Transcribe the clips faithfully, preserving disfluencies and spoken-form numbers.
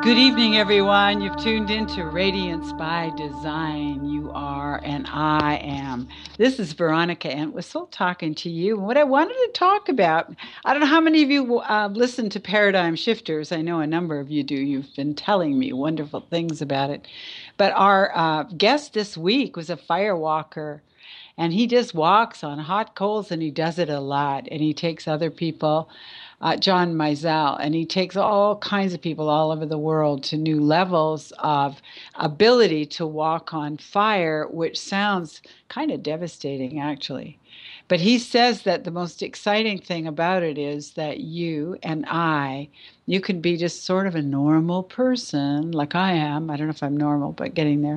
Good evening, everyone. You've tuned into Radiance by Design. You are, and I am. This is Veronica Entwistle talking to you. And what I wanted to talk about, I don't know how many of you uh, listen to Paradigm Shifters. I know a number of you do. You've been telling me wonderful things about it. But our uh, guest this week was a firewalker. And he just walks on hot coals and he does it a lot. And he takes other people, uh, John Mizell, and he takes all kinds of people all over the world to new levels of ability to walk on fire, which sounds kind of devastating, actually. But he says that the most exciting thing about it is that you and I, you can be just sort of a normal person, like I am. I don't know if I'm normal, but getting there.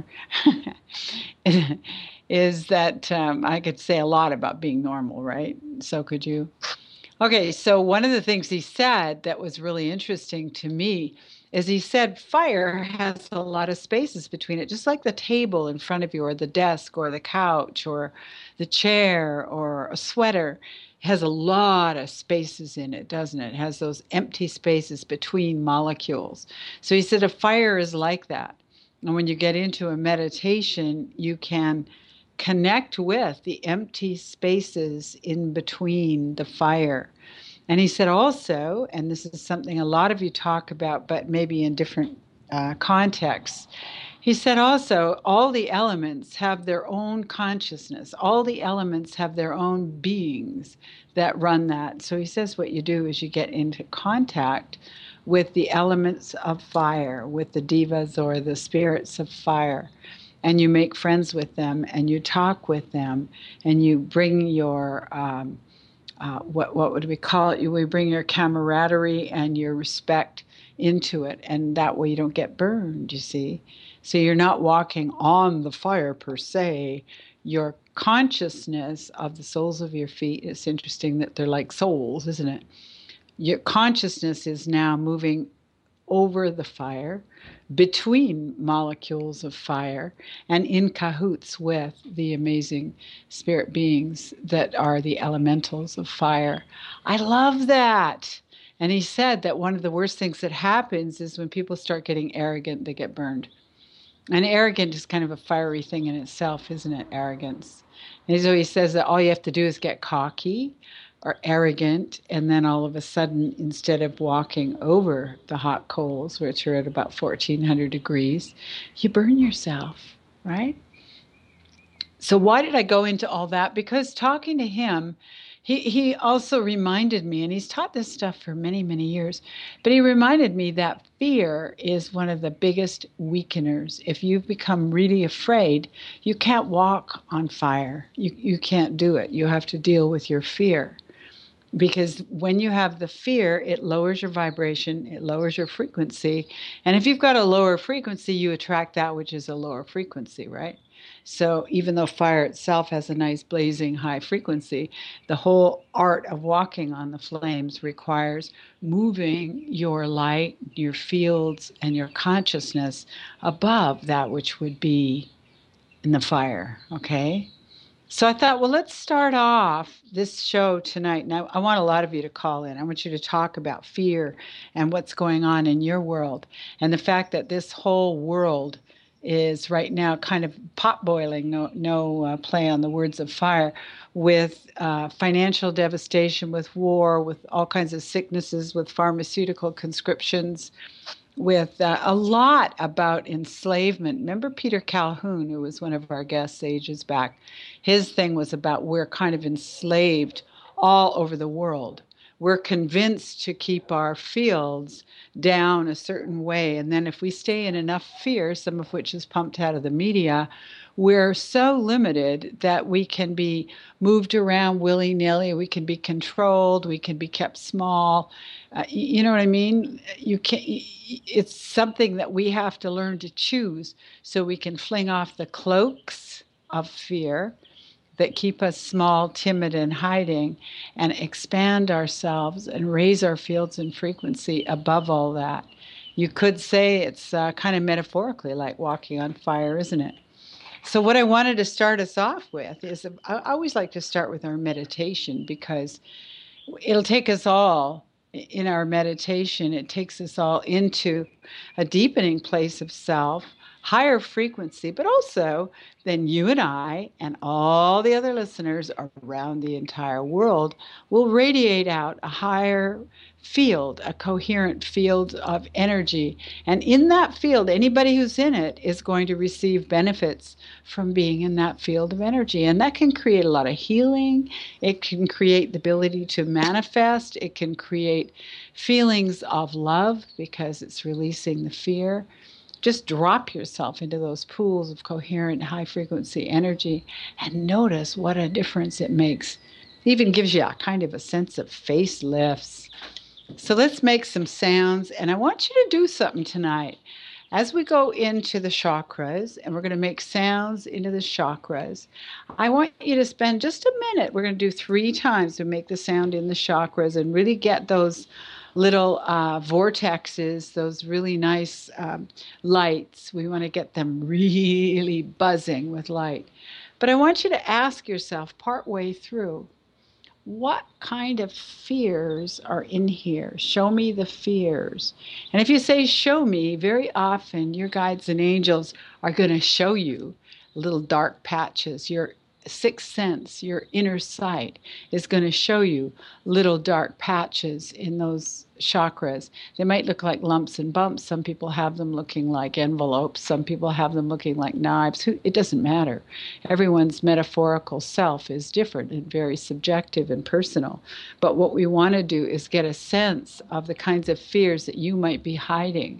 Is that um, I could say a lot about being normal, right? So could you. Okay, so one of the things he said that was really interesting to me is he said fire has a lot of spaces between it, just like the table in front of you, or the desk, or the couch, or the chair, or a sweater has a lot of spaces in it, doesn't it? It has those empty spaces between molecules. So he said a fire is like that. And when you get into a meditation, you can connect with the empty spaces in between the fire. And he said also, and this is something a lot of you talk about, but maybe in different uh, contexts, he said also, all the elements have their own consciousness. All the elements have their own beings that run that. So he says what you do is you get into contact with the elements of fire, with the devas or the spirits of fire, and you make friends with them and you talk with them and you bring your um, uh, what what would we call it? You we bring your camaraderie and your respect into it, and that way you don't get burned. You see, so you're not walking on the fire per se. Your consciousness of the soles of your feet. It's interesting that they're like souls, isn't it? Your consciousness is now moving over the fire, between molecules of fire, and in cahoots with the amazing spirit beings that are the elementals of fire. I love that. And he said that one of the worst things that happens is when people start getting arrogant, they get burned. And arrogant is kind of a fiery thing in itself, isn't it? Arrogance. And so he says that all you have to do is get cocky or arrogant, and then all of a sudden, instead of walking over the hot coals, which are at about fourteen hundred degrees, you burn yourself, right? So why did I go into all that? Because talking to him, he, he also reminded me, and he's taught this stuff for many, many years, but he reminded me that fear is one of the biggest weakeners. If you've become really afraid, you can't walk on fire. You, you can't do it. You have to deal with your fear. Because when you have the fear, it lowers your vibration, it lowers your frequency. And if you've got a lower frequency, you attract that which is a lower frequency, right? So even though fire itself has a nice blazing high frequency, the whole art of walking on the flames requires moving your light, your fields, and your consciousness above that which would be in the fire, okay? So I thought, well, let's start off this show tonight. Now, I want a lot of you to call in. I want you to talk about fear and what's going on in your world, and the fact that this whole world is right now kind of pot boiling, no, no uh, play on the words of fire, with uh, financial devastation, with war, with all kinds of sicknesses, with pharmaceutical conscriptions, with uh, a lot about enslavement. Remember Peter Calhoun, who was one of our guests ages back? His thing was about we're kind of enslaved all over the world. We're convinced to keep our fields down a certain way. And then if we stay in enough fear, some of which is pumped out of the media, we're so limited that we can be moved around willy-nilly. We can be controlled. We can be kept small. Uh, you know what I mean? You can't. It's something that we have to learn to choose, so we can fling off the cloaks of fear that keep us small, timid, and hiding, and expand ourselves and raise our fields and frequency above all that. You could say it's uh, kind of metaphorically like walking on fire, isn't it? So what I wanted to start us off with is I always like to start with our meditation, because it'll take us all in our meditation. It takes us all into a deepening place of self, higher frequency, but also then you and I and all the other listeners around the entire world will radiate out a higher field, a coherent field of energy. And in that field, anybody who's in it is going to receive benefits from being in that field of energy. And that can create a lot of healing. It can create the ability to manifest. It can create feelings of love because it's releasing the fear. Just drop yourself into those pools of coherent high frequency energy and notice what a difference it makes. It even gives you a kind of a sense of facelifts. So let's make some sounds, and I want you to do something tonight. As we go into the chakras, and we're going to make sounds into the chakras, I want you to spend just a minute. We're going to do three times to make the sound in the chakras and really get those little uh, vortexes, those really nice um, lights. We want to get them really buzzing with light. But I want you to ask yourself partway through, what kind of fears are in here? Show me the fears. And if you say show me, very often your guides and angels are going to show you little dark patches. Your sixth sense, your inner sight, is going to show you little dark patches in those chakras. They might look like lumps and bumps. Some people have them looking like envelopes. Some people have them looking like knives. It doesn't matter. Everyone's metaphorical self is different and very subjective and personal. But what we want to do is get a sense of the kinds of fears that you might be hiding.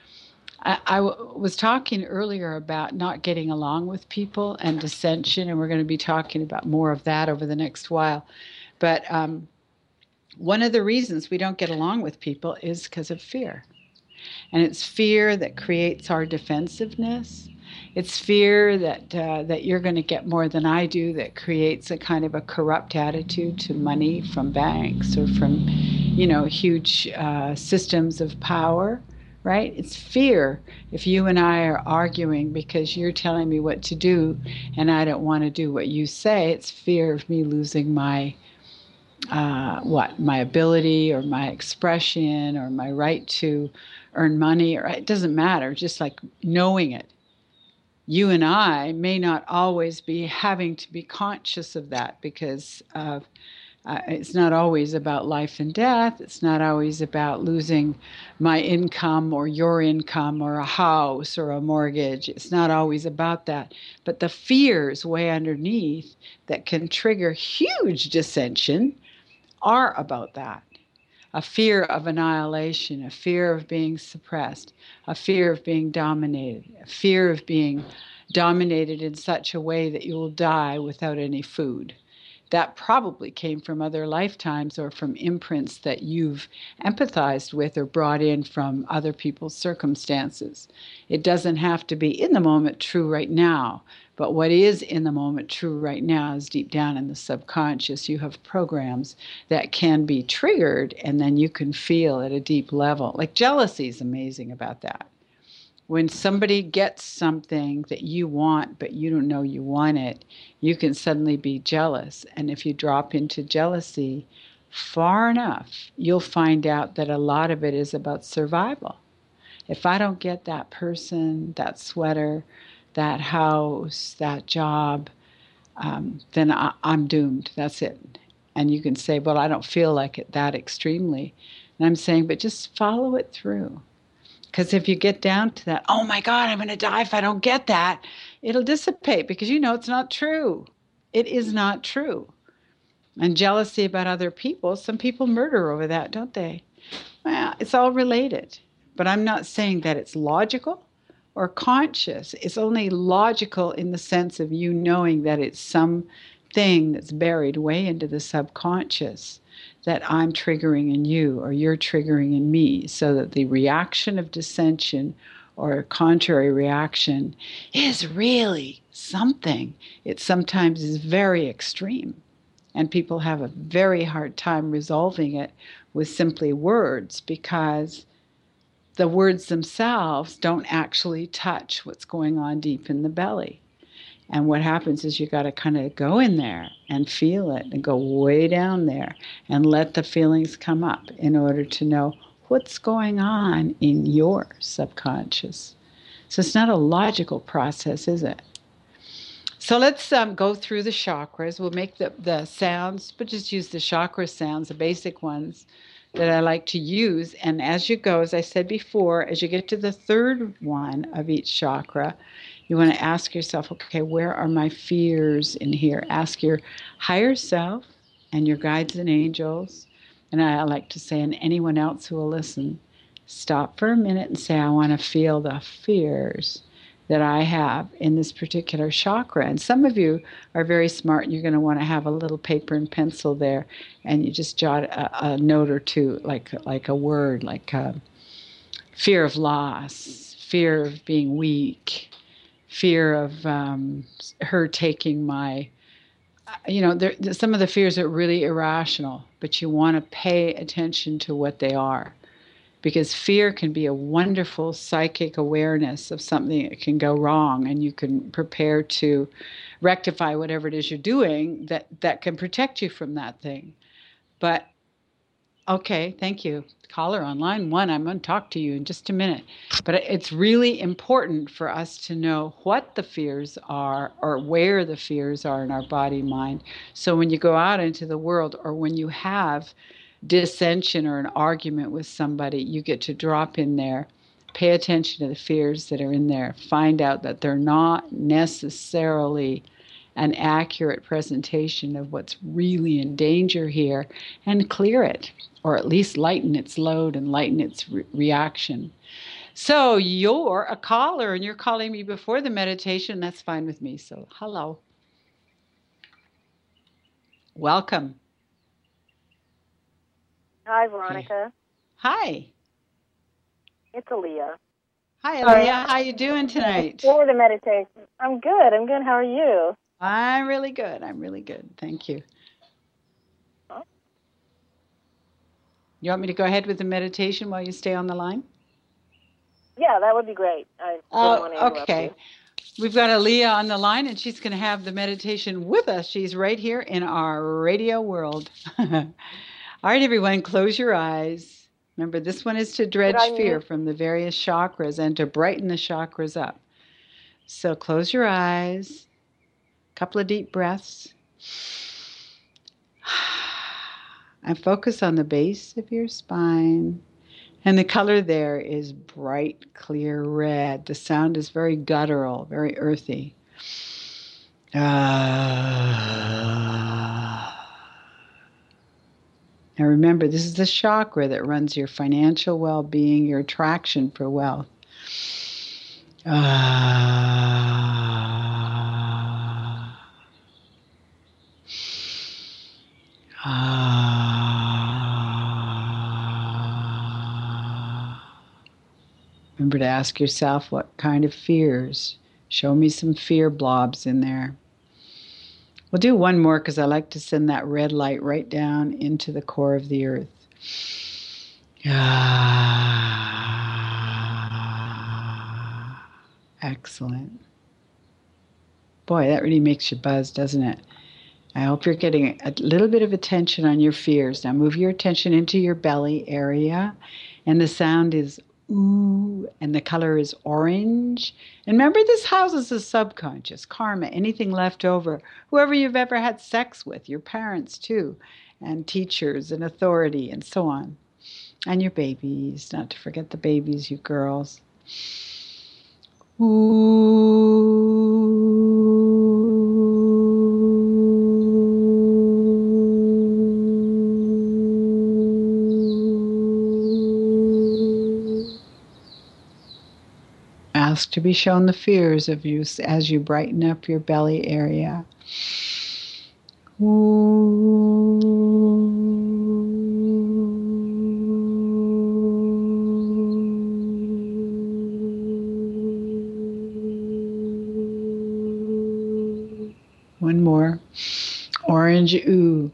I, I w- was talking earlier about not getting along with people and dissension, and we're going to be talking about more of that over the next while. But um, one of the reasons we don't get along with people is because of fear. And it's fear that creates our defensiveness. It's fear that uh, that you're going to get more than I do that creates a kind of a corrupt attitude to money from banks or from, you know, huge uh, systems of power. Right? It's fear. If you and I are arguing because you're telling me what to do and I don't want to do what you say, it's fear of me losing my, uh, what, my ability or my expression or my right to earn money, or it doesn't matter, just like knowing it. You and I may not always be having to be conscious of that because of Uh, it's not always about life and death. It's not always about losing my income or your income or a house or a mortgage. It's not always about that. But the fears way underneath that can trigger huge dissension are about that. A fear of annihilation, a fear of being suppressed, a fear of being dominated, a fear of being dominated in such a way that you will die without any food. That probably came from other lifetimes or from imprints that you've empathized with or brought in from other people's circumstances. It doesn't have to be in the moment true right now, but what is in the moment true right now is deep down in the subconscious. You have programs that can be triggered and then you can feel at a deep level. Like jealousy is amazing about that. When somebody gets something that you want, but you don't know you want it, you can suddenly be jealous. And if you drop into jealousy far enough, you'll find out that a lot of it is about survival. If I don't get that person, that sweater, that house, that job, um, then I, I'm doomed. That's it. And you can say, well, I don't feel like it that extremely. And I'm saying, but just follow it through. Because if you get down to that, oh my God, I'm going to die if I don't get that, it'll dissipate because you know it's not true. It is not true. And jealousy about other people, some people murder over that, don't they? Well, it's all related. But I'm not saying that it's logical or conscious. It's only logical in the sense of you knowing that it's something that's buried way into the subconscious that I'm triggering in you or you're triggering in me, so that the reaction of dissension or a contrary reaction is really something. It sometimes is very extreme, and people have a very hard time resolving it with simply words because the words themselves don't actually touch what's going on deep in the belly. And what happens is you got to kind of go in there and feel it and go way down there and let the feelings come up in order to know what's going on in your subconscious. So it's not a logical process, is it? So let's um, go through the chakras. We'll make the, the sounds, but just use the chakra sounds, the basic ones that I like to use. And as you go, as I said before, as you get to the third one of each chakra, you want to ask yourself, okay, where are my fears in here? Ask your higher self and your guides and angels. And I like to say, and anyone else who will listen, stop for a minute and say, I want to feel the fears that I have in this particular chakra. And some of you are very smart, and you're going to want to have a little paper and pencil there, and you just jot a, a note or two, like like a word, like uh, fear of loss, fear of being weak, fear of um, her taking my, you know, there, some of the fears are really irrational, but you want to pay attention to what they are. Because fear can be a wonderful psychic awareness of something that can go wrong, and you can prepare to rectify whatever it is you're doing that, that can protect you from that thing. But, okay, thank you. Caller on line one, I'm going to talk to you in just a minute. But it's really important for us to know what the fears are or where the fears are in our body mind. So when you go out into the world, or when you have dissension or an argument with somebody, you get to drop in there, pay attention to the fears that are in there, find out that they're not necessarily an accurate presentation of what's really in danger here, and clear it, or at least lighten its load and lighten its re- reaction. So you're a caller and you're calling me before the meditation. That's fine with me. So hello. Welcome. Hi, Veronica. Okay. Hi. It's Aaliyah. Hi, Aaliyah. How you doing tonight? For the meditation. I'm good. I'm good. How are you? I'm really good. I'm really good. Thank you. Huh? You want me to go ahead with the meditation while you stay on the line? Yeah, that would be great. I Oh, want to interrupt okay. you. We've got Aaliyah on the line, and she's going to have the meditation with us. She's right here in our radio world. All right, everyone, close your eyes. Remember, this one is to dredge fear from the various chakras and to brighten the chakras up. So close your eyes. A couple of deep breaths. And focus on the base of your spine. And the color there is bright, clear red. The sound is very guttural, very earthy. Ah. Now remember, this is the chakra that runs your financial well-being, your attraction for wealth. Ah. Ah. Remember to ask yourself what kind of fears. Show me some fear blobs in there. We'll do one more because I like to send that red light right down into the core of the earth. Ah, excellent. Boy, that really makes you buzz, doesn't it? I hope you're getting a little bit of attention on your fears. Now move your attention into your belly area, and the sound is ooh, and the color is orange. And remember, this houses the subconscious, karma, anything left over, whoever you've ever had sex with, your parents too, and teachers and authority and so on. And your babies, not to forget the babies, you girls. Ooh. Ask to be shown the fears of you as you brighten up your belly area. Ooh. One more. Orange ooh.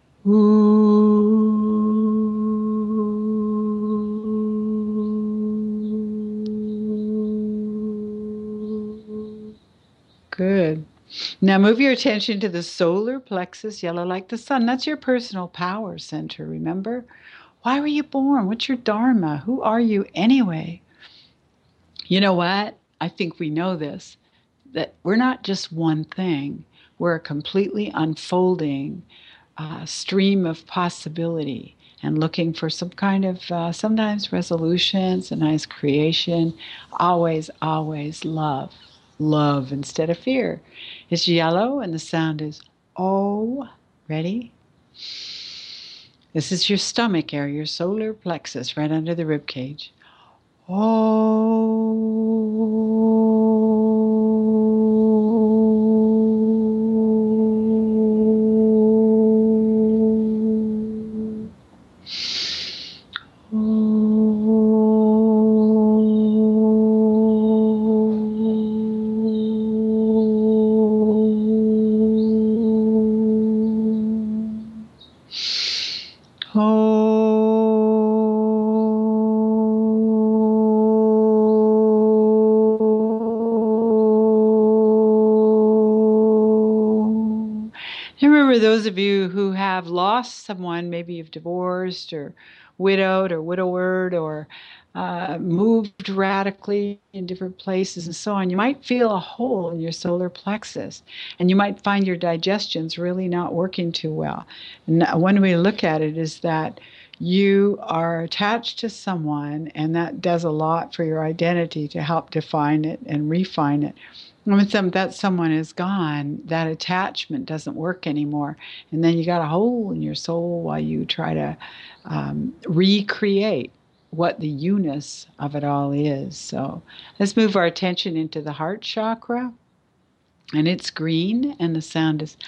Ooh. Good. Now move your attention to the solar plexus, yellow like the sun. That's your personal power center, remember? Why were you born? What's your dharma? Who are you anyway? You know what? I think we know this, that we're not just one thing. We're a completely unfolding uh, stream of possibility and looking for some kind of, uh, sometimes resolution, sometimes creation, always, always love. Love instead of fear. It's yellow and the sound is oh. Ready? This is your stomach area, your solar plexus, right under the rib cage. Remember, those of you who have lost someone, maybe you've divorced or widowed or widowered or uh, moved radically in different places and so on, you might feel a hole in your solar plexus and you might find your digestion's really not working too well. And one way to look at it is that you are attached to someone, and that does a lot for your identity to help define it and refine it. When some, that someone is gone, that attachment doesn't work anymore. And then you got a hole in your soul while you try to um, recreate what the you-ness of it all is. So let's move our attention into the heart chakra. And it's green, and the sound is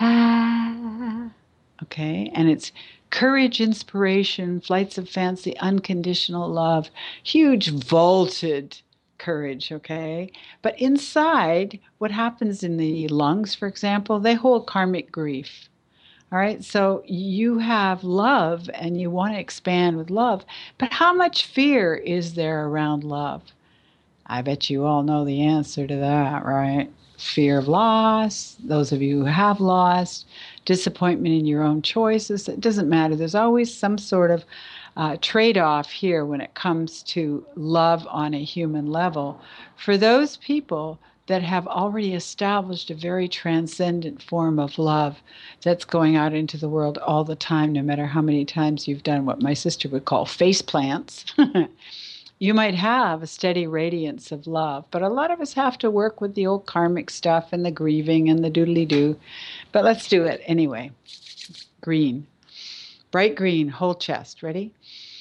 ah. Okay, and it's courage, inspiration, flights of fancy, unconditional love, huge vaulted courage, okay? But inside, what happens in the lungs, for example, they hold karmic grief. All right, so you have love and you want to expand with love, but how much fear is there around love? I bet you all know the answer to that, right? Fear of loss, those of you who have lost, disappointment in your own choices. It doesn't matter. There's always some sort of uh, trade-off here when it comes to love on a human level. For those people that have already established a very transcendent form of love that's going out into the world all the time, no matter how many times you've done what my sister would call face plants, you might have a steady radiance of love. But a lot of us have to work with the old karmic stuff and the grieving and the doodly-doo. But let's do it anyway. Green. Bright green, whole chest. Ready?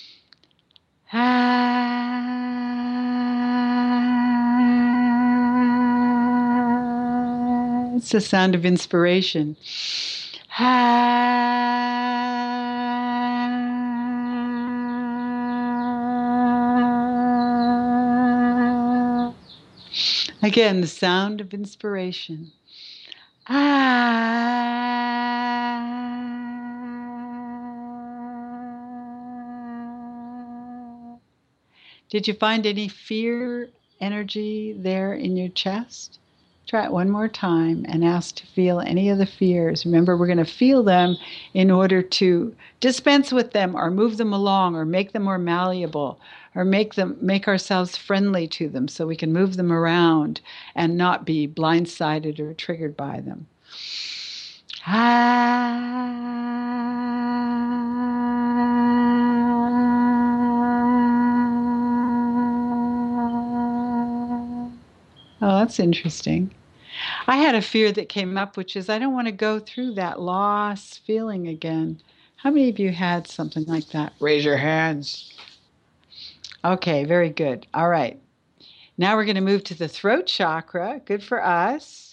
Ah, it's the sound of inspiration. Ah. Again, the sound of inspiration. Ah. Did you find any fear energy there in your chest? Try it one more time and ask to feel any of the fears. Remember, we're going to feel them in order to dispense with them or move them along or make them more malleable or make them make ourselves friendly to them so we can move them around and not be blindsided or triggered by them. Oh, that's interesting. I had a fear that came up, which is I don't want to go through that loss feeling again. How many of you had something like that? Raise your hands. Okay, very good. All right. Now we're going to move to the throat chakra. Good for us.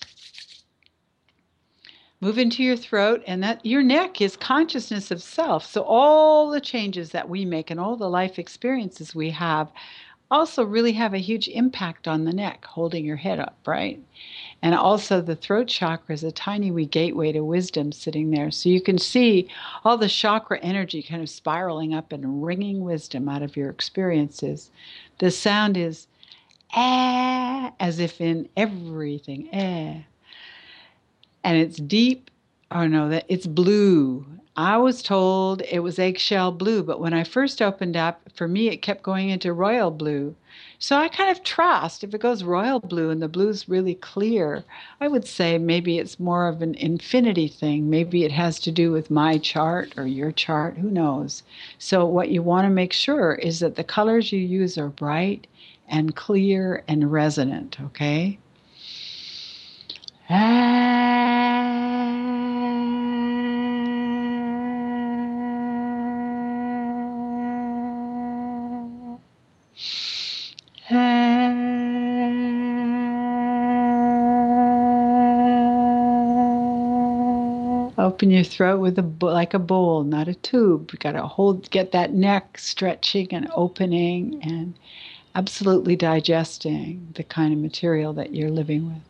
Move into your throat, and that your neck is consciousness of self. So all the changes that we make and all the life experiences we have also really have a huge impact on the neck, holding your head up, right? And also the throat chakra is a tiny wee gateway to wisdom sitting there. So you can see all the chakra energy kind of spiraling up and wringing wisdom out of your experiences. The sound is eh, as if in everything, eh. And it's deep, Oh no, that it's blue. I was told it was eggshell blue, but when I first opened up, for me it kept going into royal blue. So I kind of trust if it goes royal blue and the blue's really clear, I would say maybe it's more of an infinity thing. Maybe it has to do with my chart or your chart, who knows. So what you want to make sure is that the colors you use are bright and clear and resonant, okay? Open your throat with a like a bowl, not a tube. You got to hold, get that neck stretching and opening and absolutely digesting the kind of material that you're living with.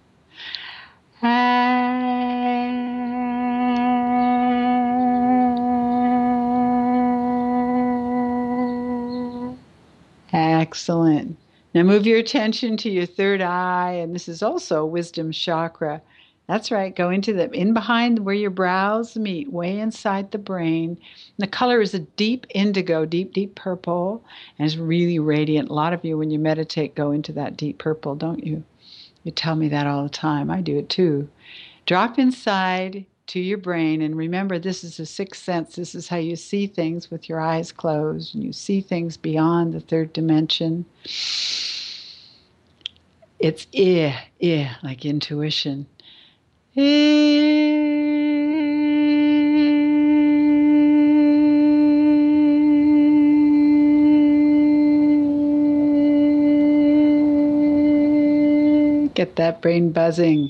Excellent. Now move your attention to your third eye, and this is also wisdom chakra. That's right. Go into the in behind where your brows meet, way inside the brain. And the color is a deep indigo, deep, deep purple, and it's really radiant. A lot of you, when you meditate, go into that deep purple, don't you? You tell me that all the time. I do it too. Drop inside to your brain, and remember, this is a sixth sense. This is how you see things with your eyes closed, and you see things beyond the third dimension. It's eh, eh, like intuition. Get that brain buzzing.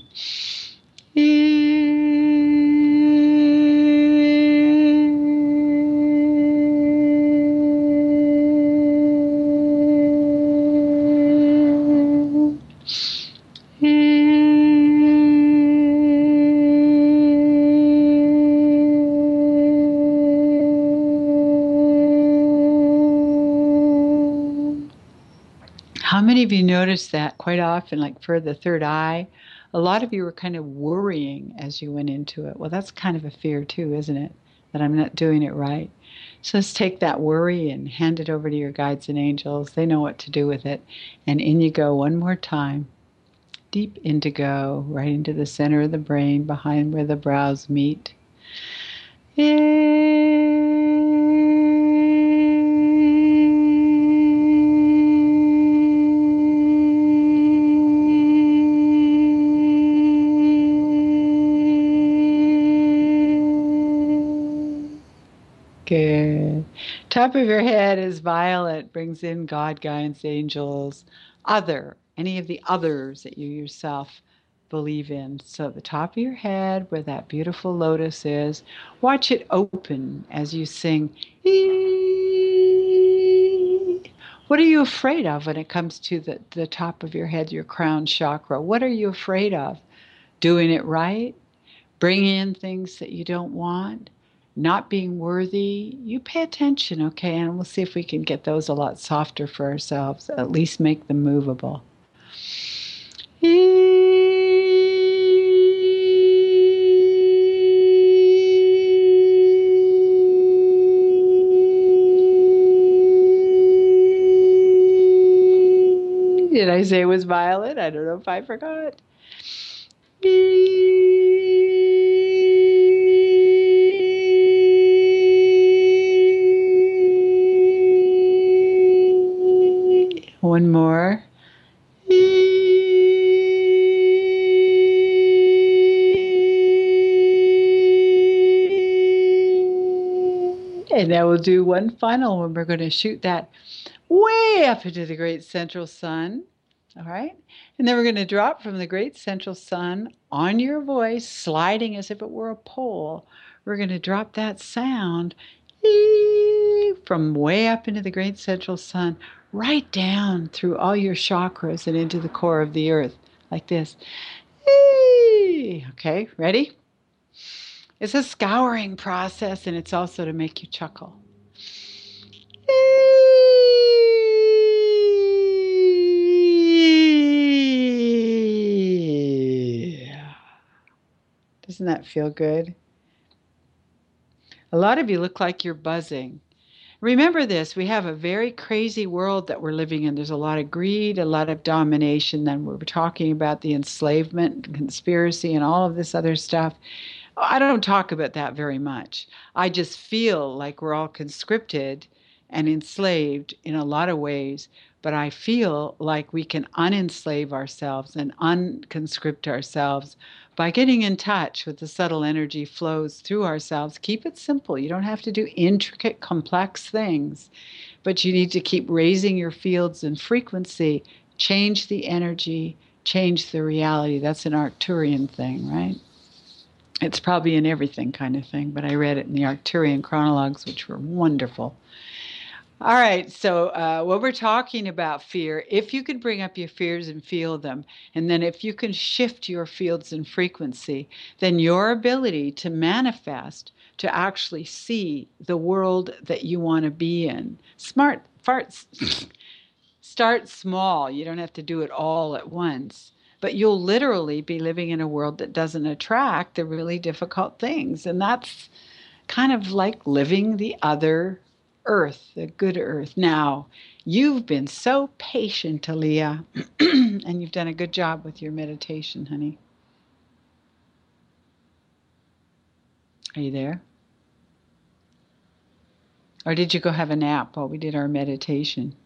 How many of you notice that quite often, like for the third eye, a lot of you were kind of worrying as you went into it? Well, that's kind of a fear too, isn't it? That I'm not doing it right. So let's take that worry and hand it over to your guides and angels. They know what to do with it. And in you go one more time. Deep indigo, right into the center of the brain, behind where the brows meet. Good. Top of your head is violet, brings in God, guides, angels, other, any of the others that you yourself believe in. So at the top of your head, where that beautiful lotus is, watch it open as you sing. Ee. What are you afraid of when it comes to the, the top of your head, your crown chakra? What are you afraid of? Doing it right? Bringing in things that you don't want? Not being worthy? You pay attention, okay? And we'll see if we can get those a lot softer for ourselves, at least make them movable. Did I say it was violet? I don't know if I forgot. One more. And now we'll do one final one. We're going to shoot that way up into the great central sun. All right. And then we're going to drop from the great central sun on your voice, sliding as if it were a pole. We're going to drop that sound from way up into the great central sun, right down through all your chakras and into the core of the earth, like this. Okay, ready? It's a scouring process, and it's also to make you chuckle. Doesn't that feel good? A lot of you look like you're buzzing. Remember this, we have a very crazy world that we're living in. There's a lot of greed, a lot of domination. Then we were talking about the enslavement, conspiracy, and all of this other stuff. I don't talk about that very much. I just feel like we're all conscripted and enslaved in a lot of ways, but I feel like we can unenslave ourselves and unconscript ourselves by getting in touch with the subtle energy flows through ourselves. Keep it simple. You don't have to do intricate, complex things, but you need to keep raising your fields and frequency, change the energy, change the reality. That's an Arcturian thing, right? It's probably in everything kind of thing, but I read it in the Arcturian chronologues, which were wonderful. All right, so uh, what we're talking about fear, if you could bring up your fears and feel them, and then if you can shift your fields and frequency, then your ability to manifest, to actually see the world that you want to be in. Smart farts. Start small. You don't have to do it all at once. But you'll literally be living in a world that doesn't attract the really difficult things. And that's kind of like living the other earth, the good earth. Now, you've been so patient, Aaliyah, and you've done a good job with your meditation, honey. Are you there? Or did you go have a nap while we did our meditation?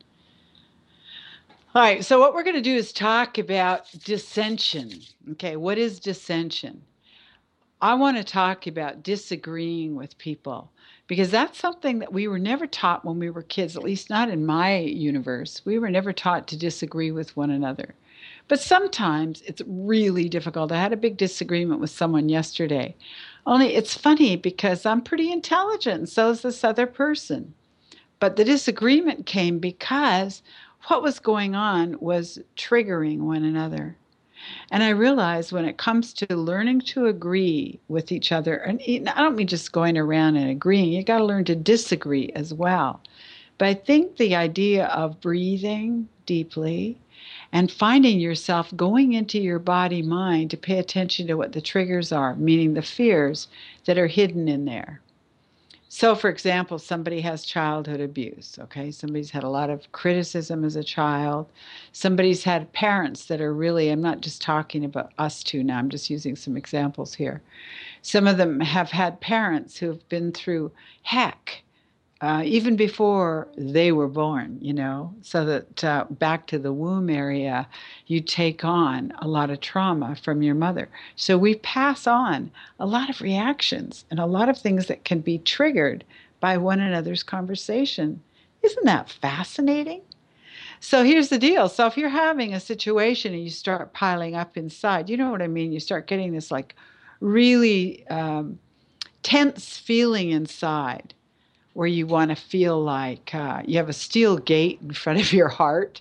All right, so what we're going to do is talk about dissension. Okay, what is dissension? I want to talk about disagreeing with people because that's something that we were never taught when we were kids, at least not in my universe. We were never taught to disagree with one another. But sometimes it's really difficult. I had a big disagreement with someone yesterday. Only it's funny because I'm pretty intelligent, and so is this other person. But the disagreement came because what was going on was triggering one another. And I realized when it comes to learning to agree with each other, and I don't mean just going around and agreeing, you got to learn to disagree as well. But I think the idea of breathing deeply and finding yourself going into your body mind to pay attention to what the triggers are, meaning the fears that are hidden in there. So, for example, somebody has childhood abuse, okay? Somebody's had a lot of criticism as a child. Somebody's had parents that are really, I'm not just talking about us two now, I'm just using some examples here. Some of them have had parents who have been through heck, uh, even before they were born, you know, so that uh, back to the womb area, you take on a lot of trauma from your mother. So we pass on a lot of reactions and a lot of things that can be triggered by one another's conversation. Isn't that fascinating? So here's the deal. So if you're having a situation and you start piling up inside, you know what I mean? You start getting this like really um, tense feeling inside, where you want to feel like uh, you have a steel gate in front of your heart,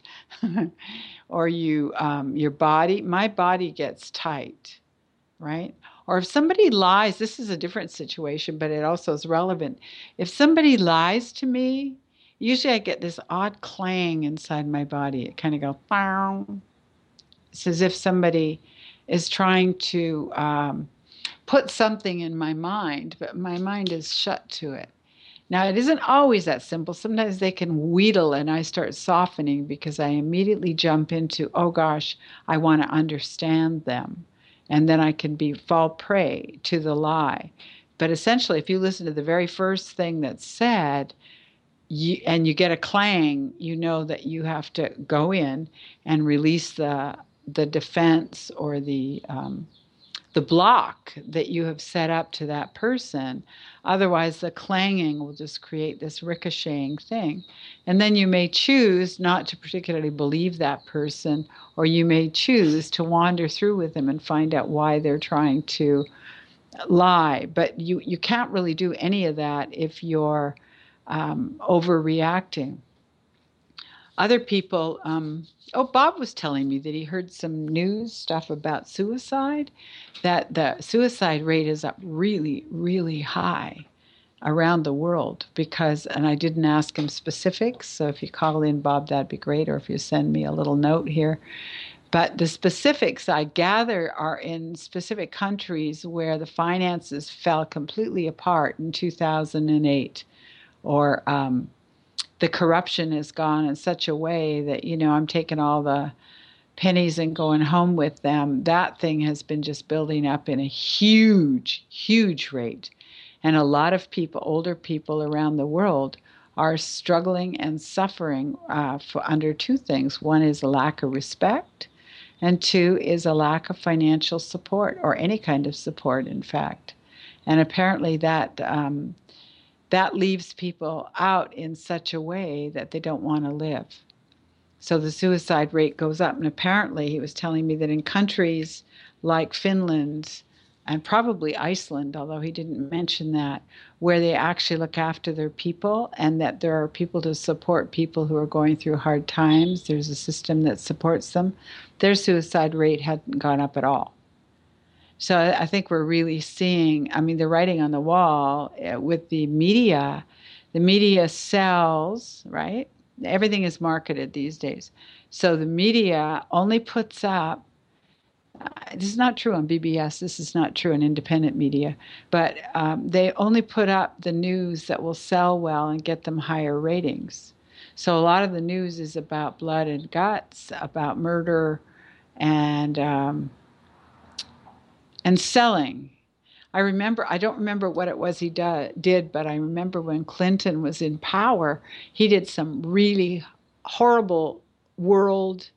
or you, um, your body, my body gets tight, right? Or if somebody lies, this is a different situation, but it also is relevant. If somebody lies to me, usually I get this odd clang inside my body. It kind of goes, Pow. It's as if somebody is trying to um, put something in my mind, but my mind is shut to it. Now, it isn't always that simple. Sometimes they can wheedle and I start softening because I immediately jump into, oh gosh, I want to understand them. And then I can be fall prey to the lie. But essentially, if you listen to the very first thing that's said, you, and you get a clang, you know that you have to go in and release the the defense or the um, the block that you have set up to that person. Otherwise, the clanging will just create this ricocheting thing. And then you may choose not to particularly believe that person, or you may choose to wander through with them and find out why they're trying to lie. But you, you can't really do any of that if you're um, overreacting. Other people, um, oh, Bob was telling me that he heard some news stuff about suicide, that the suicide rate is up really, really high around the world because, and I didn't ask him specifics, so if you call in, Bob, that'd be great, or if you send me a little note here. But the specifics I gather are in specific countries where the finances fell completely apart in two thousand eight, or um, the corruption has gone in such a way that, you know, I'm taking all the pennies and going home with them. That thing has been just building up in a huge, huge rate. And a lot of people, older people around the world, are struggling and suffering uh, for under two things. One is a lack of respect, and two is a lack of financial support, or any kind of support, in fact. And apparently that um, that leaves people out in such a way that they don't want to live. So the suicide rate goes up. And apparently he was telling me that in countries like Finland and probably Iceland, although he didn't mention that, where they actually look after their people, and that there are people to support people who are going through hard times, there's a system that supports them, their suicide rate hadn't gone up at all. So I think we're really seeing, I mean, the writing on the wall with the media. The media sells, right? Everything is marketed these days. So the media only puts up, uh, this is not true on B B S, this is not true in independent media, but um, they only put up the news that will sell well and get them higher ratings. So a lot of the news is about blood and guts, about murder and um, and selling. I remember, I don't remember what it was he do, did, but I remember when Clinton was in power, he did some really horrible world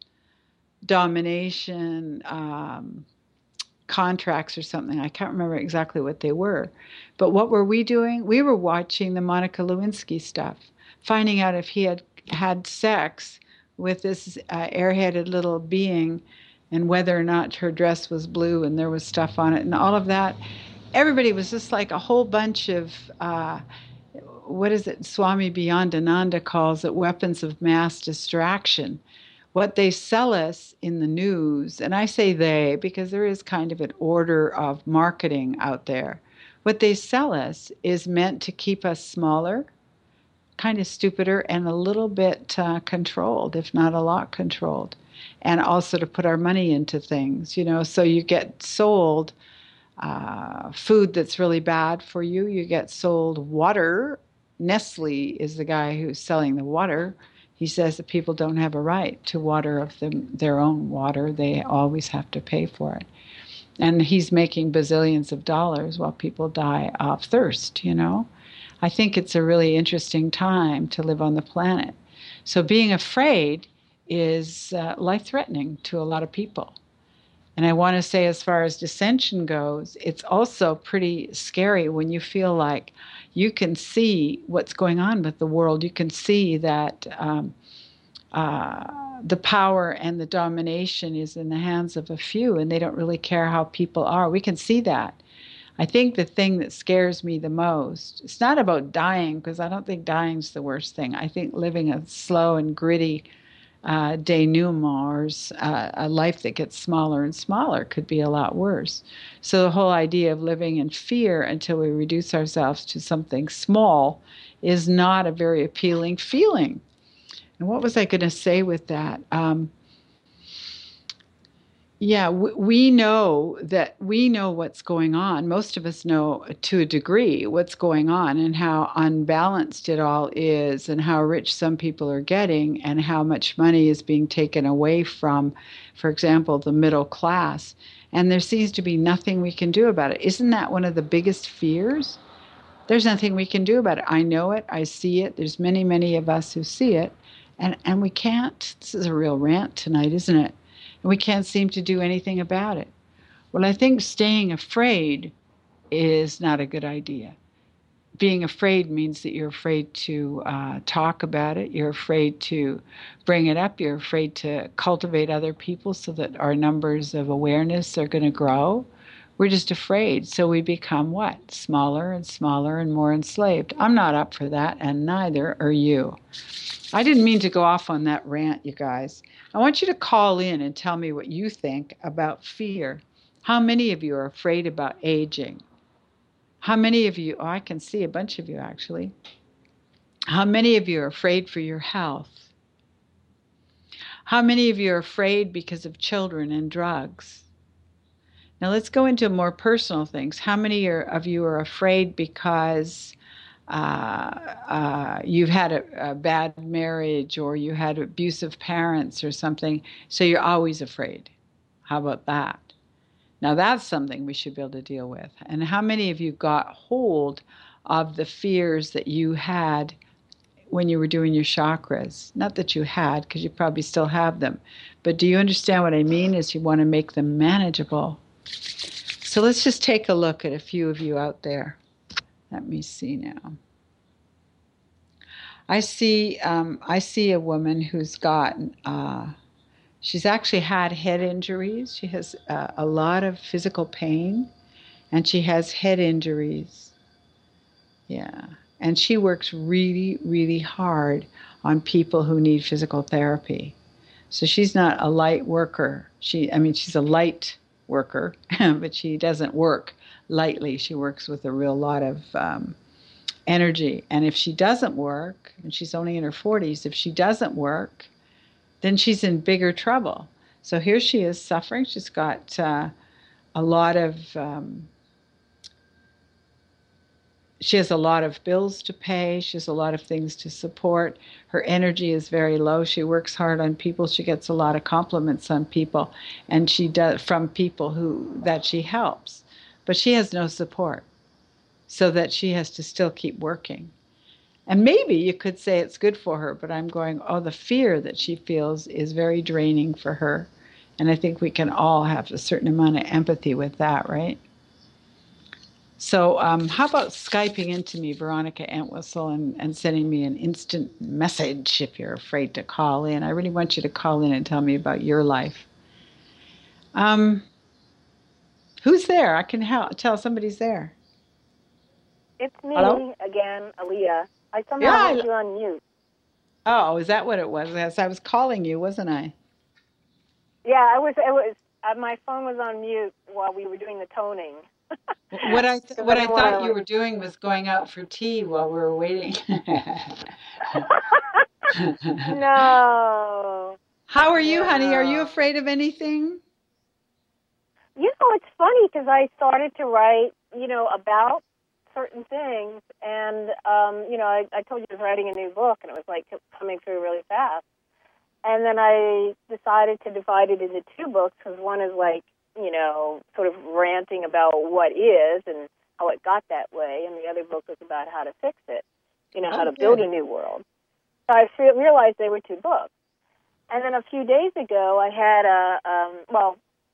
domination um, contracts or something. I can't remember exactly what they were. But what were we doing? We were watching the Monica Lewinsky stuff, finding out if he had had sex with this uh, airheaded little being, and whether or not her dress was blue and there was stuff on it and all of that. Everybody was just like a whole bunch of, uh, what is it, Swami Beyondananda calls it, weapons of mass distraction. What they sell us in the news, and I say they because there is kind of an order of marketing out there. What they sell us is meant to keep us smaller, kind of stupider, and a little bit uh, controlled, if not a lot controlled. And also to put our money into things, you know, so you get sold uh, food that's really bad for you. You get sold water. Nestle is the guy who's selling the water. He says that people don't have a right to water of them, their own water. They always have to pay for it. And he's making bazillions of dollars while people die of thirst, you know. I think it's a really interesting time to live on the planet. So being afraid is uh, life-threatening to a lot of people. And I want to say, as far as dissension goes, it's also pretty scary when you feel like you can see what's going on with the world. You can see that um, uh, the power and the domination is in the hands of a few, and they don't really care how people are. We can see that. I think the thing that scares me the most, it's not about dying, because I don't think dying's the worst thing. I think living a slow and gritty uh, denouement, or uh, a life that gets smaller and smaller, could be a lot worse. So the whole idea of living in fear until we reduce ourselves to something small is not a very appealing feeling. And what was I going to say with that? Um, Yeah, w- we know that we know what's going on. Most of us know to a degree what's going on and how unbalanced it all is, and how rich some people are getting, and how much money is being taken away from, for example, the middle class. And there seems to be nothing we can do about it. Isn't that one of the biggest fears? There's nothing we can do about it. I know it. I see it. There's many, many of us who see it. And, and we can't. This is a real rant tonight, isn't it? And we can't seem to do anything about it. Well, I think staying afraid is not a good idea. Being afraid means that you're afraid to uh, talk about it. You're afraid to bring it up. You're afraid to cultivate other people so that our numbers of awareness are going to grow. We're just afraid. So we become what? Smaller and smaller and more enslaved. I'm not up for that, and neither are you. I didn't mean to go off on that rant, you guys. I want you to call in and tell me what you think about fear. How many of you are afraid about aging? How many of you, oh, I can see a bunch of you actually. How many of you are afraid for your health? How many of you are afraid because of children and drugs? Now let's go into more personal things. How many are, of you are afraid because uh, uh, you've had a, a bad marriage or you had abusive parents or something, so you're always afraid? How about that? Now that's something we should be able to deal with. And how many of you got hold of the fears that you had when you were doing your chakras? Not that you had, because you probably still have them, but do you understand what I mean? Is you want to make them manageable. So let's just take a look at a few of you out there. Let me see now. I see um, I see a woman who's got uh, she's actually had head injuries. She has uh, a lot of physical pain, and she has head injuries. Yeah. And she works really, really hard on people who need physical therapy. So she's not a light worker. She, I mean, she's a light worker, but she doesn't work lightly. She works with a real lot of um, energy. And if she doesn't work, and she's only in her forties, if she doesn't work, then she's in bigger trouble. So here she is suffering. She's got uh, a lot of um, she has a lot of bills to pay. She has a lot of things to support. Her energy is very low. She works hard on people. She gets a lot of compliments on people, and she does from people who that she helps. But she has no support, so that she has to still keep working. And maybe you could say it's good for her, but I'm going, oh, the fear that she feels is very draining for her. And I think we can all have a certain amount of empathy with that, right? So um, how about Skyping into me, Veronica Entwistle, and, and sending me an instant message if you're afraid to call in. I really want you to call in and tell me about your life. Um, who's there? I can help, tell somebody's there. It's me Hello? again, Aaliyah. I Yeah. somehow I, had you on mute. oh, is that what it was? Yes, I was calling you, wasn't I? Yeah, I was. It was. Uh, my phone was on mute while we were doing the toning. What I th- 'Cause what I didn't thought wanna, you like... were doing was going out for tea while we were waiting. No. How are you, honey? Are you No. afraid of anything? You know, it's funny because I started to write, you know, about certain things, and um, you know, I, I told you I was writing a new book, and it was like coming through really fast. And then I decided to divide it into two books because one is like, you know, sort of ranting about what is and how it got that way, and the other book was about how to fix it, you know, how Oh, to build good. a new world. So I fe- realized they were two books. And then a few days ago, I had a, um, well,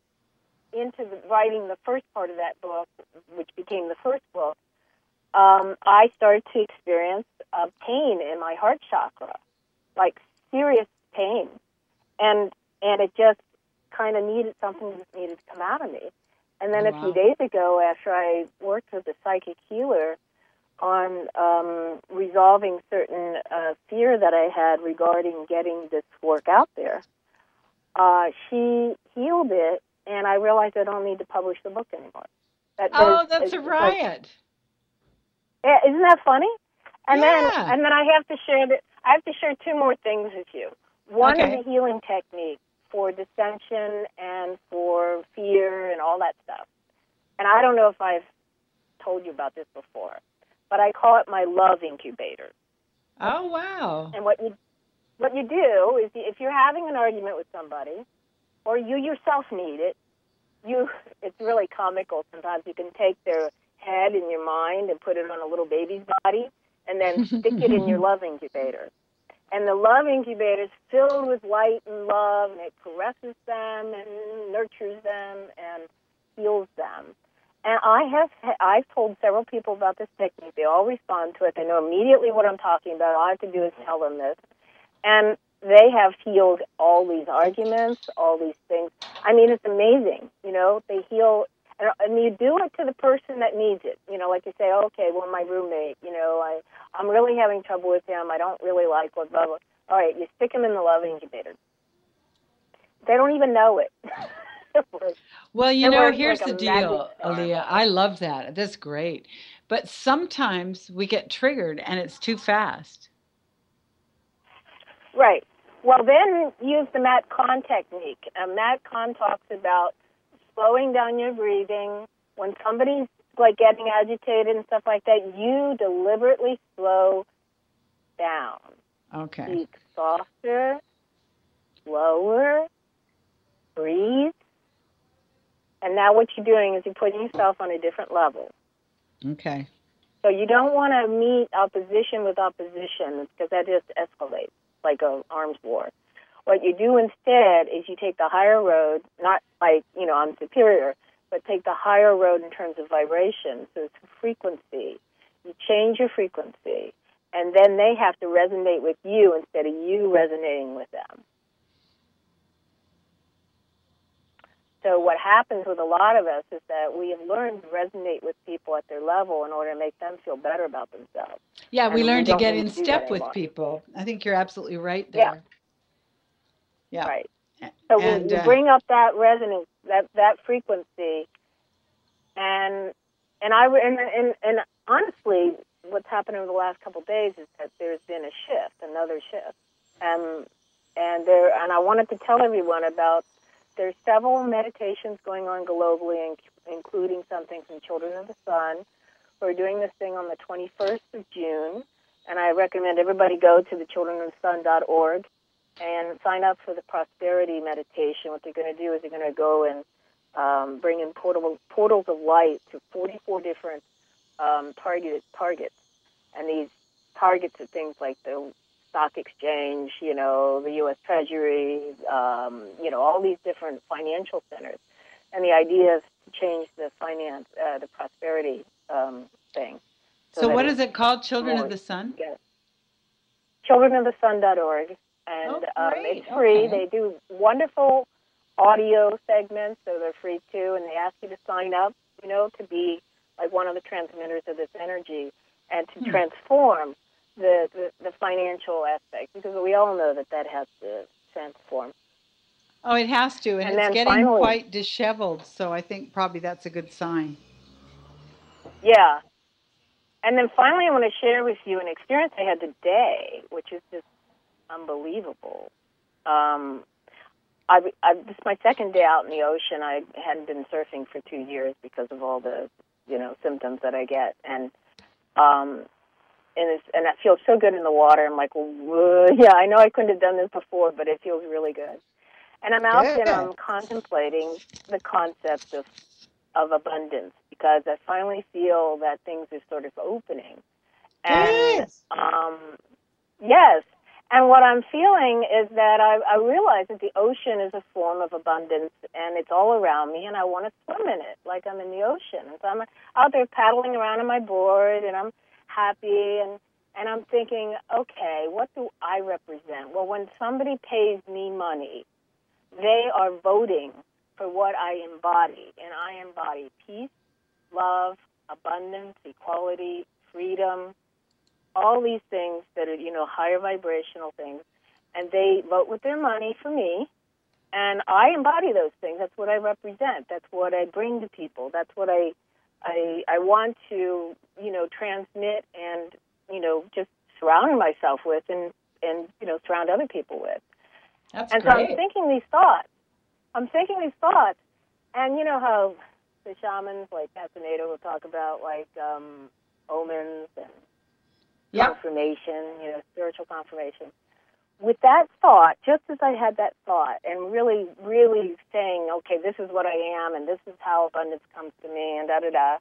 into the, writing the first part of that book, which became the first book, um, I started to experience uh, pain in my heart chakra, like serious pain, and and it just kind of needed something that needed to come out of me. And then Oh, a few wow. days ago, after I worked with a psychic healer on um, resolving certain uh, fear that I had regarding getting this work out there, uh, she healed it, and I realized I don't need to publish the book anymore. That there's, Oh, that's a it's like, riot. yeah, isn't that funny? And then, Yeah. and then I have to share that. I have to share two more things with you. One Okay. is a healing technique for dissension and for fear and all that stuff. And I don't know if I've told you about this before, but I call it my love incubator. Oh, wow. And what you what you do is, if you're having an argument with somebody, or you yourself need it, you it's really comical sometimes. You can take their head in your mind and put it on a little baby's body, and then stick it in your love incubator. And the love incubator is filled with light and love, and it caresses them and nurtures them and heals them. And I have I've told several people about this technique. They all respond to it. They know immediately what I'm talking about. All I have to do is tell them this. And they have healed all these arguments, all these things. I mean, it's amazing. You know, they heal, and, and you do it to the person that needs it. You know, like you say, okay, well, my roommate, you know, I, I'm really having trouble with him. I don't really like what, blah, blah. All right, you stick him in the love incubator. They don't even know it. Well, you It know, works here's like a the magic deal, charm. Aaliyah. I love that. That's great. But sometimes we get triggered and it's too fast. Right. Well, then use the Matt Kahn technique. Uh, Matt Kahn talks about slowing down your breathing. When somebody's like getting agitated and stuff like that, you deliberately slow down. Okay. Speak softer, slower, breathe. And now what you're doing is you're putting yourself on a different level. Okay. So you don't want to meet opposition with opposition because that just escalates like an arms war. What you do instead is you take the higher road, not like, you know, I'm superior, but take the higher road in terms of vibration. So it's frequency. You change your frequency, and then they have to resonate with you instead of you resonating with them. So what happens with a lot of us is that we have learned to resonate with people at their level in order to make them feel better about themselves. Yeah, we And learn we to don't get need in to do step that with anymore. people. I think you're absolutely right Yeah. there. Yeah. Right. So and, we, we uh, bring up that resonance, that that frequency, and and I and, and and honestly, what's happened over the last couple of days is that there's been a shift, another shift, um, and there and I wanted to tell everyone about. There's several meditations going on globally, including something from Children of the Sun. We're doing this thing on the twenty-first of June, and I recommend everybody go to the children of the sun dot org and sign up for the prosperity meditation. What they're going to do is they're going to go and um, bring in portable, portals of light to forty-four different um, targeted targets, and these targets are things like the stock exchange, you know, the U S Treasury, um, you know, all these different financial centers. And the idea is to change the finance, uh, the prosperity um, thing. So, So what that is it called? Children more, of the Sun? Yes. children of the sun dot org. And Oh, um, great. it's free. Okay. They do wonderful audio segments, so they're free too. And they ask you to sign up, you know, to be like one of the transmitters of this energy and to Hmm. transform The, the, the financial aspect, because we all know that that has to transform. Oh, it has to, and, And it's then getting finally, quite disheveled, so I think probably that's a good sign. yeah. And then finally, I want to share with you an experience I had today, which is just unbelievable. Um, I, I, this is my second day out in the ocean. I hadn't been surfing for two years because of all the, you know, symptoms that I get. And um, And, it's, and it feels so good in the water. I'm like, well, yeah, I know I couldn't have done this before, but it feels really good. And I'm out Good. there and I'm contemplating the concept of, of abundance because I finally feel that things are sort of opening. And Good. um, yes, and what I'm feeling is that I, I realize that the ocean is a form of abundance and it's all around me and I want to swim in it like I'm in the ocean. And so I'm out there paddling around on my board and I'm happy, and, and I'm thinking, okay, what do I represent? Well, when somebody pays me money, they are voting for what I embody, and I embody peace, love, abundance, equality, freedom, all these things that are, you know, higher vibrational things, and they vote with their money for me, and I embody those things. That's what I represent. That's what I bring to people. That's what I I, I want to, you know, transmit and, you know, just surround myself with and, and you know, surround other people with. That's and great. so I'm thinking these thoughts. I'm thinking these thoughts. And you know how the shamans like Castaneda will talk about, like, um, omens and Yep. confirmation, you know, spiritual confirmation. With that thought, just as I had that thought and really, really saying, okay, this is what I am and this is how abundance comes to me and da-da-da,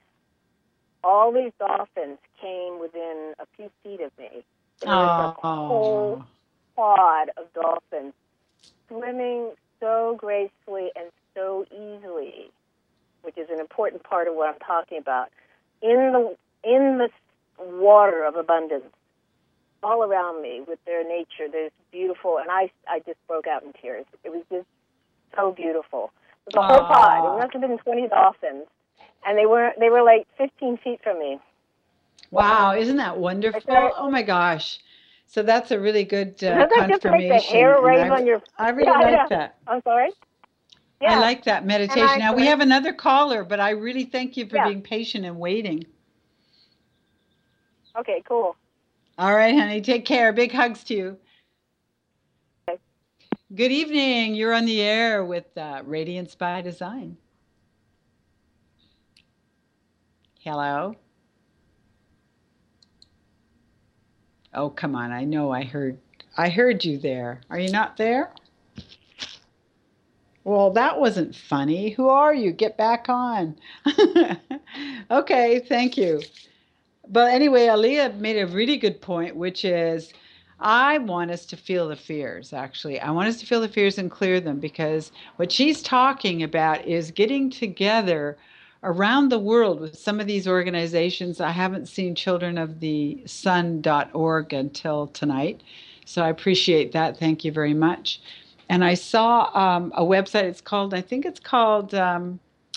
all these dolphins came within a few feet of me. There was a whole pod of dolphins swimming so gracefully and so easily, which is an important part of what I'm talking about, in the in the water of abundance. All around me with their nature, there's beautiful, and I, I just broke out in tears. It was just so beautiful. It was a whole pod. It must have been twenty dolphins, and they were they were like fifteen feet from me. Wow, isn't that wonderful? Started, oh my gosh! So that's a really good uh, doesn't that just make the hair raise on your? I really yeah, like yeah. that. I'm sorry. Yeah. Yeah. I like that meditation. I, now we have another caller, but I really thank you for yeah. being patient and waiting. Okay, cool. All right, honey. Take care. Big hugs to you. Good evening. You're on the air with uh, Radiance by Design. Hello. Oh, come on. I know I heard I heard you there. Are you not there? Well, that wasn't funny. Who are you? Get back on. Okay, thank you. But anyway, Aaliyah made a really good point, which is I want us to feel the fears, actually. I want us to feel the fears and clear them because what she's talking about is getting together around the world with some of these organizations. I haven't seen children of the sun dot org until tonight, so I appreciate that. Thank you very much. And I saw um, a website. It's called, I think it's called, um,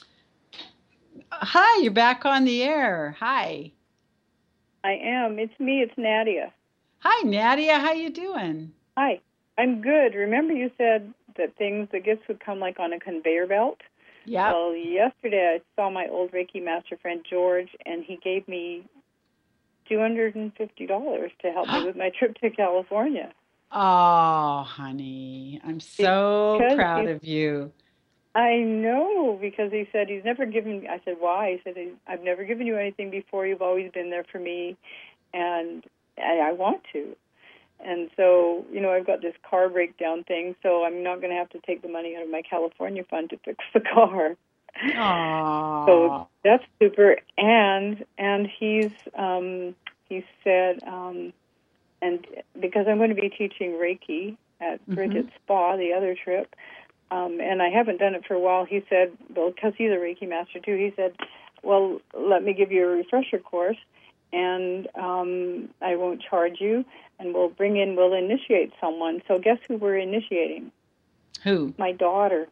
hi, you're back on the air. Hi. I am. It's me. It's Nadia. Hi, Nadia. How you doing? Hi. I'm good. Remember you said that things, the gifts would come like on a conveyor belt? Yeah. Well, yesterday I saw my old Reiki master friend George, and he gave me two hundred fifty dollars to help me with my trip to California. Oh, honey. I'm so Because proud of you. I know, because he said he's never given me. I said, why? He said, I've never given you anything before. You've always been there for me, and I, I want to. And so, you know, I've got this car breakdown thing, so I'm not going to have to take the money out of my California fund to fix the car. Aww. So that's super. And and he's um, he said, um, and because I'm going to be teaching Reiki at Bridget's mm-hmm. Spa, the other trip, um, and I haven't done it for a while, he said, well, because he's a Reiki master too, he said, well, let me give you a refresher course, and um, I won't charge you, and we'll bring in, we'll initiate someone. So guess who we're initiating? Who? My daughter.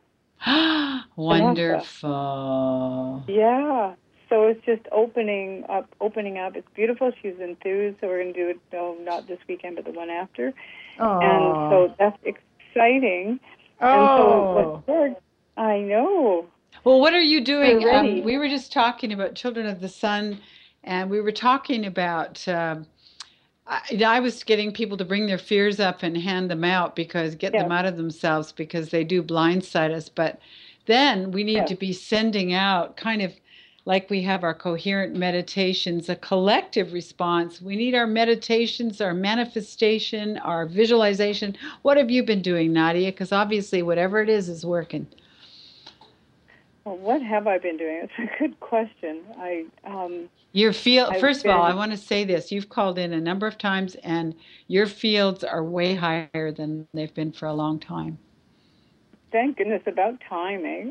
Wonderful. Yeah. So it's just opening up, opening up. It's beautiful. She's enthused, so we're going to do it, no, not this weekend, but the one after. Aww. And so that's exciting. Oh. And so what, I know. Well, what are you doing? Um, we were just talking about Children of the Sun, and we were talking about... Um, I, I was getting people to bring their fears up and hand them out because get yes. them out of themselves because they do blindside us. But then we need yes. to be sending out kind of like we have our coherent meditations, a collective response. We need our meditations, our manifestation, our visualization. What have you been doing, Nadia? Because obviously whatever it is is working. Well, what have I been doing? It's a good question. I um, Your field. I've First been, of all, I want to say this: you've called in a number of times, and your fields are way higher than they've been for a long time. Thank goodness, about timing.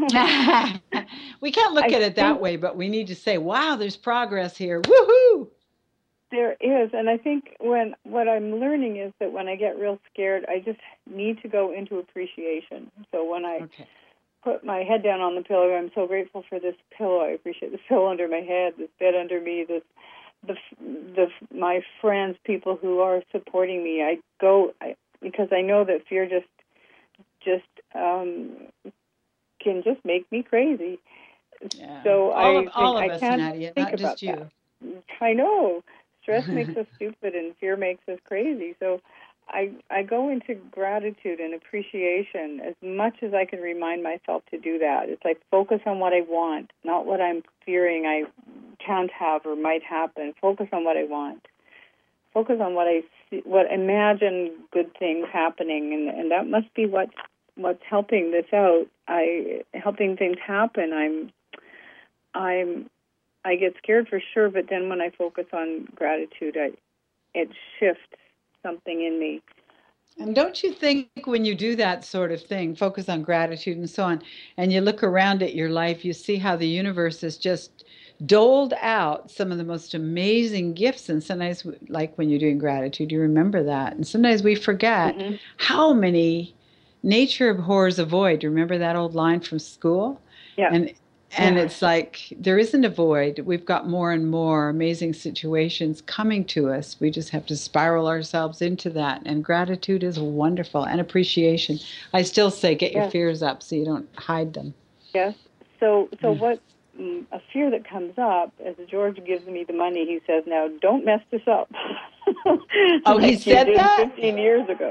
We can't look I at it that way, but we need to say, "Wow, there's progress here." Woohoo! There is, and I think when what I'm learning is that when I get real scared, I just need to go into appreciation. So when I okay. put my head down on the pillow, I'm so grateful for this pillow. I appreciate this pillow under my head, this bed under me, this the the my friends, people who are supporting me. I go I, because I know that fear just just um, can just make me crazy. Yeah. So all I of, all think of I us, can't Nadia, think not about just you. That. I know. Stress makes us stupid, and fear makes us crazy. So I I go into gratitude and appreciation as much as I can remind myself to do that. It's like focus on what I want, not what I'm fearing I can't have or might happen. Focus on what I want. Focus on what I see, what imagine good things happening, and, and that must be what what's helping this out. I helping things happen. I'm I'm I get scared for sure, but then when I focus on gratitude, I, it shifts something in me. And don't you think when you do that sort of thing, focus on gratitude and so on, and you look around at your life, you see how the universe has just doled out some of the most amazing gifts. And sometimes, like when you're doing gratitude, you remember that. And sometimes we forget mm-hmm. how many nature abhors a void. Remember that old line from school? Yeah. And And yeah. it's like there isn't a void. We've got more and more amazing situations coming to us. We just have to spiral ourselves into that. And gratitude is wonderful, and appreciation. I still say get your yes. fears up so you don't hide them. Yes. So so mm. what um, a fear that comes up, as George gives me the money, he says, now don't mess this up. Oh, like he said he did that? fifteen years ago.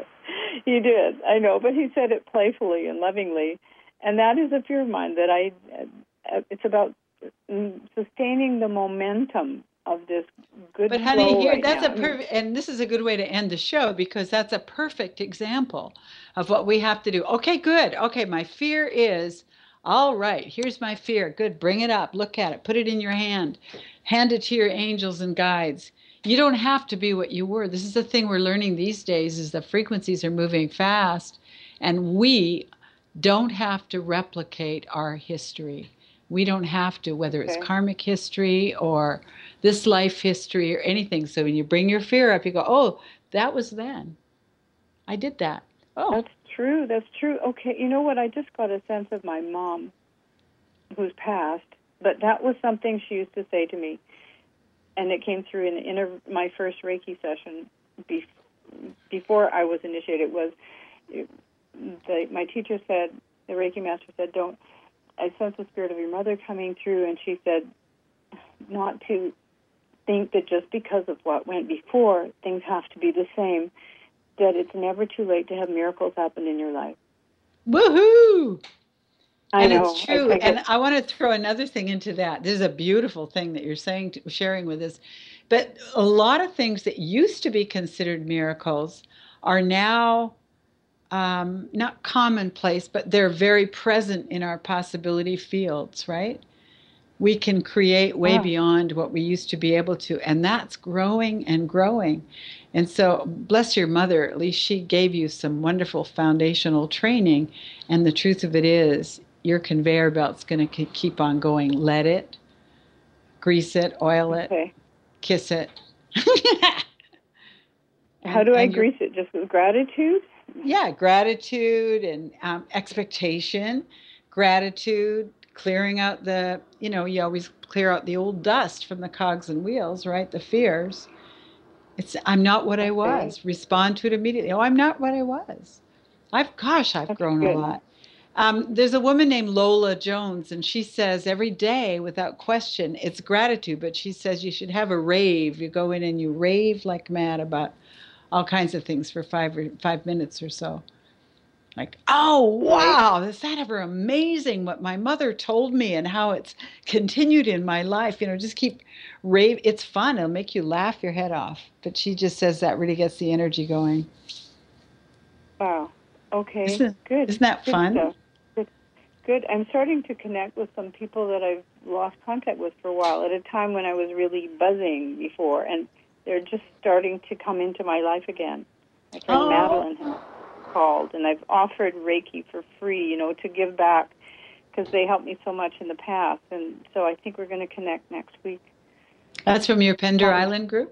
He did, I know, but he said it playfully and lovingly. And that is a fear of mine, that I, uh, it's about sustaining the momentum of this good But honey, flow here right that's now. a perfect, and this is a good way to end the show because that's a perfect example of what we have to do. Okay, good. Okay, my fear is, all right, here's my fear. Good, bring it up, look at it, put it in your hand, hand it to your angels and guides. You don't have to be what you were. This is the thing we're learning these days is the frequencies are moving fast, and we don't have to replicate our history. We don't have to, whether it's Okay. karmic history or this life history or anything. So when you bring your fear up, you go, oh, that was then. I did that. Oh. That's true. That's true. Okay, you know what? I just got a sense of my mom, who's passed, but that was something she used to say to me, and it came through in, in a, my first Reiki session be, before I was initiated. Was it, the, my teacher said, the Reiki master said, don't, I sense the spirit of your mother coming through, and she said not to think that just because of what went before, things have to be the same, that it's never too late to have miracles happen in your life. Woohoo! I and know. it's true. I, I and I want to throw another thing into that. This is a beautiful thing that you're saying, to, sharing with us. But a lot of things that used to be considered miracles are now um, not commonplace, but they're very present in our possibility fields, right? We can create way Ah. beyond what we used to be able to, and that's growing and growing. And so, bless your mother, at least she gave you some wonderful foundational training. And the truth of it is, your conveyor belt's going to keep on going. Let it, grease it, oil it, Okay. kiss it. and, How do I and grease it? Just with gratitude? Yeah, gratitude and um, expectation, gratitude, clearing out the, you know, you always clear out the old dust from the cogs and wheels, right? The fears. It's, I'm not what I was. Respond to it immediately. Oh, I'm not what I was. I've, gosh, I've That's grown good. a lot. Um, there's a woman named Lola Jones, and she says every day, without question, it's gratitude, but she says you should have a rave. You go in and you rave like mad about all kinds of things for five or five minutes or so. Like, oh, wow, is that ever amazing what my mother told me and how it's continued in my life? You know, just keep rave. It's fun. It'll make you laugh your head off. But she just says that really gets the energy going. Wow. Okay. Isn't, good. Isn't that good fun? Stuff. Good. Good. I'm starting to connect with some people that I've lost contact with for a while at a time when I was really buzzing before, and they're just starting to come into my life again. My friend Oh. Madeline has called, and I've offered Reiki for free, you know, to give back because they helped me so much in the past. And so I think we're going to connect next week. That's from your Pender Um, Island group?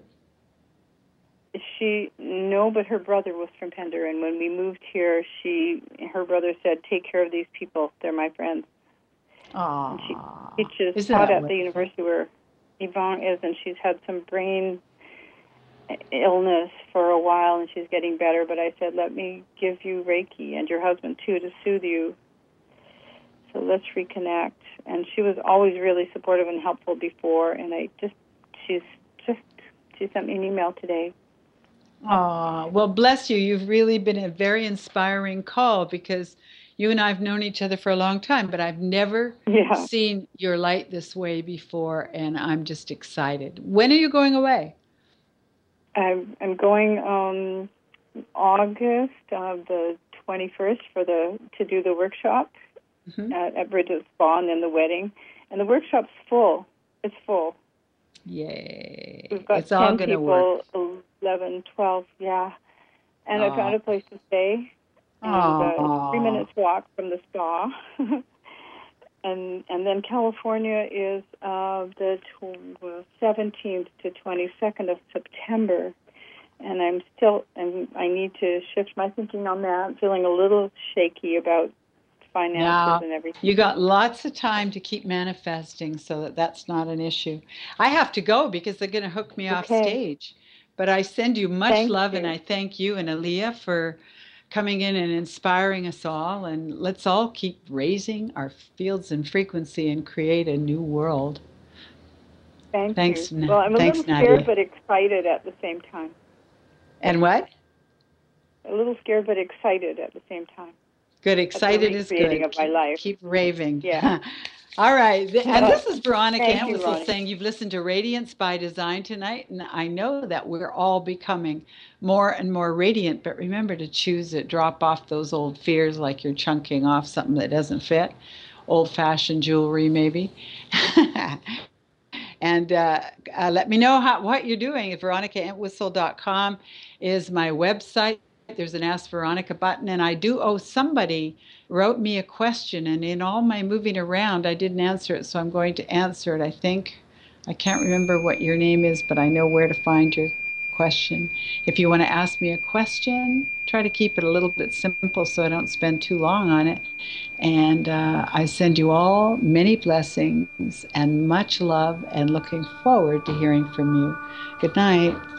She, no, but her brother was from Pender, and when we moved here, she, her brother said, take care of these people. They're my friends. Aww. She teaches Isn't taught that at the university where Yvonne is, and she's had some brain illness for a while, and she's getting better. But I said, let me give you Reiki and your husband, too, to soothe you. So let's reconnect. And she was always really supportive and helpful before, and I just, she's just, she sent me an email today. Aw, well, bless you. You've really been a very inspiring call because you and I have known each other for a long time, but I've never Yeah. seen your light this way before, and I'm just excited. When are you going away? I'm, I'm going um, August uh, the twenty-first for the to do the workshop Mm-hmm. at, at Bridget Spa, and then the wedding. And the workshop's full. It's full. Yay. We've got It's all ten going to people, work. eleven, twelve, yeah. And Aw. I found a place to stay. And uh, three minutes walk from the spa. and and then California is uh, the seventeenth to twenty-second of September. And I'm still, and I need to shift my thinking on that. I'm feeling a little shaky about finances Now, and everything. you got lots of time to keep manifesting so that that's not an issue. I have to go because they're going to hook me off Okay. stage. But I send you much Thank love, you. and I thank you and Aaliyah for coming in and inspiring us all. And let's all keep raising our fields and frequency and create a new world. Thank Thanks, you. Well, I'm a thanks, little scared Nadia. but excited at the same time. And what? a little scared but excited at the same time. Good. Excited is good. Of my life. Keep raving. Yeah. All right. And this is Veronica Thank you, Entwistle Ronnie. saying you've listened to Radiance by Design tonight. And I know that we're all becoming more and more radiant, but remember to choose it. Drop off those old fears like you're chunking off something that doesn't fit. Old-fashioned jewelry, maybe. And uh, uh, let me know how, what you're doing. Veronica Entwistle dot com is my website. There's an Ask Veronica button, and I do owe somebody wrote me a question, and in all my moving around, I didn't answer it, so I'm going to answer it. I think, I can't remember what your name is, but I know where to find your question. If you want to ask me a question, try to keep it a little bit simple so I don't spend too long on it. And uh, I send you all many blessings and much love, and looking forward to hearing from you. Good night.